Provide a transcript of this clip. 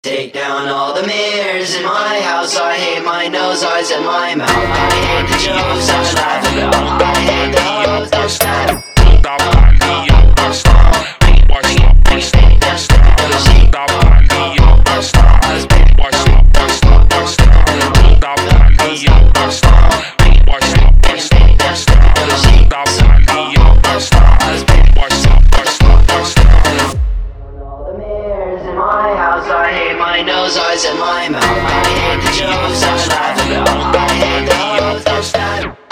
Take down all the mirrors in my house. I hate my nose, eyes, and my mouth. I hate the jokes I laugh about. I hate the hoes that stand. I hate my nose, eyes, and my mouth. I hate the jokes I laugh about. I hate the hoes that stand.